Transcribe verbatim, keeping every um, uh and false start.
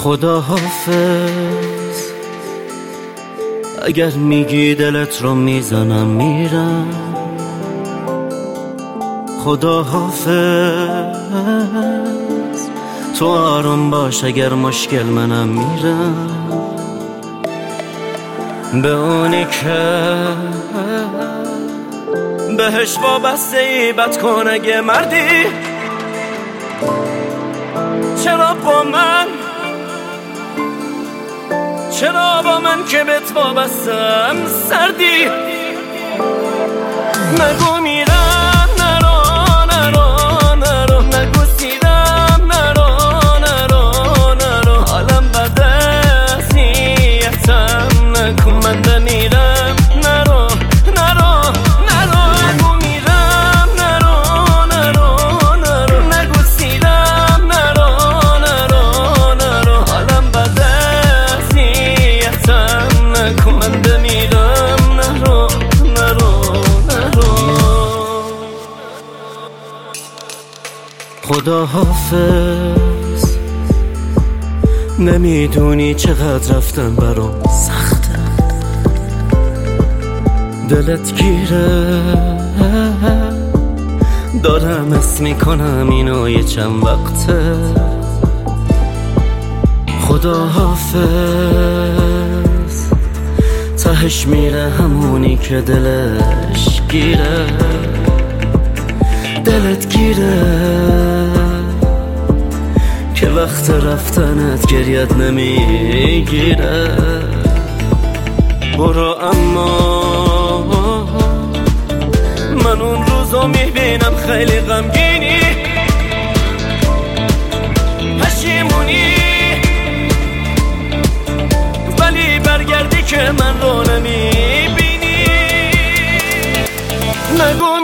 خدا حافظ، اگر میگی دلت رو میزنم میرم. خدا حافظ، تو آروم باش اگر مشکل منم میرم. به اونی که بهش وابسته ای بد کن اگه مردی. چرا با من چرا با من که بهت وابستم سردی؟ نگو میرم نرو نرو نرو، نگو سیرم نرو نرو نرو، حالم بده اذیتم نکن، من بمیرم نرو نرو نرو. نگو میرم نرو نرو نرو، نگو سیرم نرو نرو نرو، حالم بده اذیتم نکن، من بمیرم نرو نرو نرو. خدا حافظ، نمیدونی چقدر رفتن برام سخته، دلت گیره دارم اسم میکنم اینو یه چند وقته. خدا حافظ، تهش میره همونی که دلش گیره، دلت گیره که وقت رفتنت گریت نمیگیره. برو اما من اون روزو میبینم خیلی غمگینی، پشیمونی، ولی برگردی که من رو نمیبینی. نگو